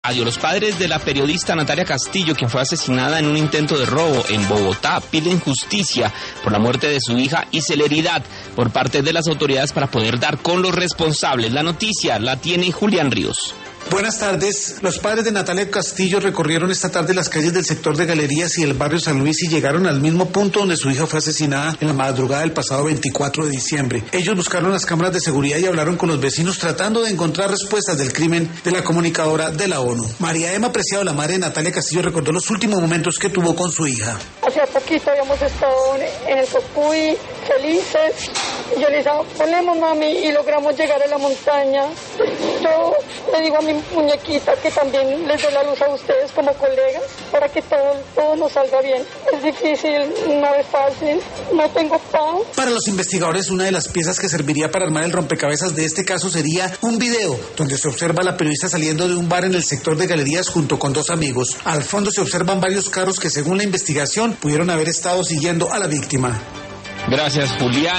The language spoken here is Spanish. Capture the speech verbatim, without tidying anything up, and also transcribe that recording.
radio. Los padres de la periodista Natalia Castillo, quien fue asesinada en un intento de robo en Bogotá, piden justicia por la muerte de su hija y celeridad por parte de las autoridades para poder dar con los responsables. La noticia la tiene Julián Ríos. Buenas tardes. Los padres de Natalia Castillo recorrieron esta tarde las calles del sector de Galerías y el barrio San Luis y llegaron al mismo punto donde su hija fue asesinada en la madrugada del pasado veinticuatro de diciembre. Ellos buscaron las cámaras de seguridad y hablaron con los vecinos tratando de encontrar respuestas del crimen de la comunicadora de la ONU. María Emma Preciado, la madre de Natalia Castillo, recordó los últimos momentos que tuvo con su hija. Hace poquito habíamos estado en el Cocuy, felices. Y yo le dije, ponemos mami, y logramos llegar a la montaña. Yo le digo a mi muñequita que también les dé la luz a ustedes como colegas para que todo, todo nos salga bien. Es difícil, no es fácil, no tengo pan. Para los investigadores, una de las piezas que serviría para armar el rompecabezas de este caso sería un video donde se observa a la periodista saliendo de un bar en el sector de Galerías junto con dos amigos. Al fondo se observan varios carros que, según la investigación, pudieron haber estado siguiendo a la víctima. Gracias, Julián.